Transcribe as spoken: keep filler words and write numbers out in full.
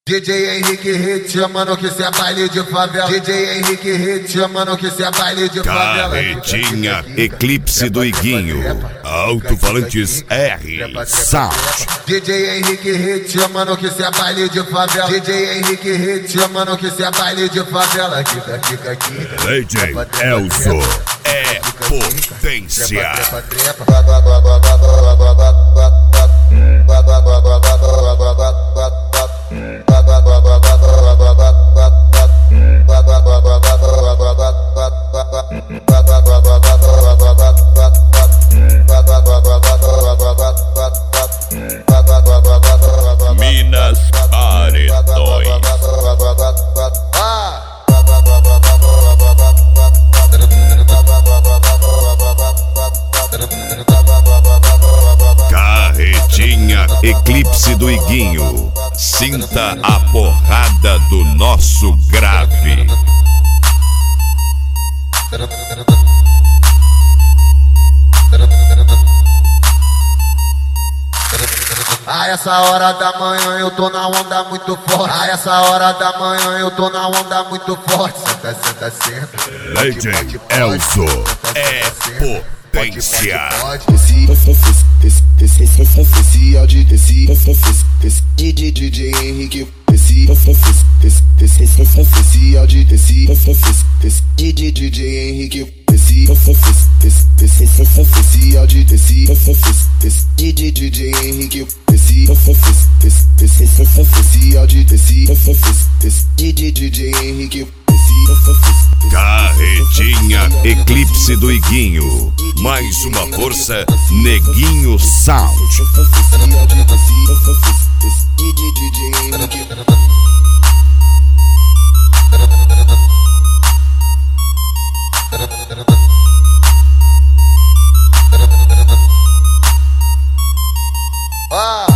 D J Henrique Hit, chamando que cê é baile de favela. D J Henrique Hit, chamando que cê é baile de favela. Carretinha, Eclipse do Iguinho, Alto-Falantes R, Sound. D J Henrique Hit, chamando que cê é baile de favela. D J Henrique Hit, chamando que cê é baile de favela. Kika, kika, kika. D J Elzo é potência. Minas Paredões. Carretinha, Eclipse do Iguinho. Sinta a porrada do nosso grave. A essa hora da manhã eu tô na onda muito forte. A essa hora da manhã eu tô na onda muito forte. Senta, senta, senta. D J Elzo é potência. Esse áudio desse D J Henrique. Esse áudio desse D J Henrique. Esse áudio desse D J Henrique. Esse áudio desse D J Henrique. Carretinha, Eclipse do Iguinho. Mais uma força, Neguinho Sound. Ah!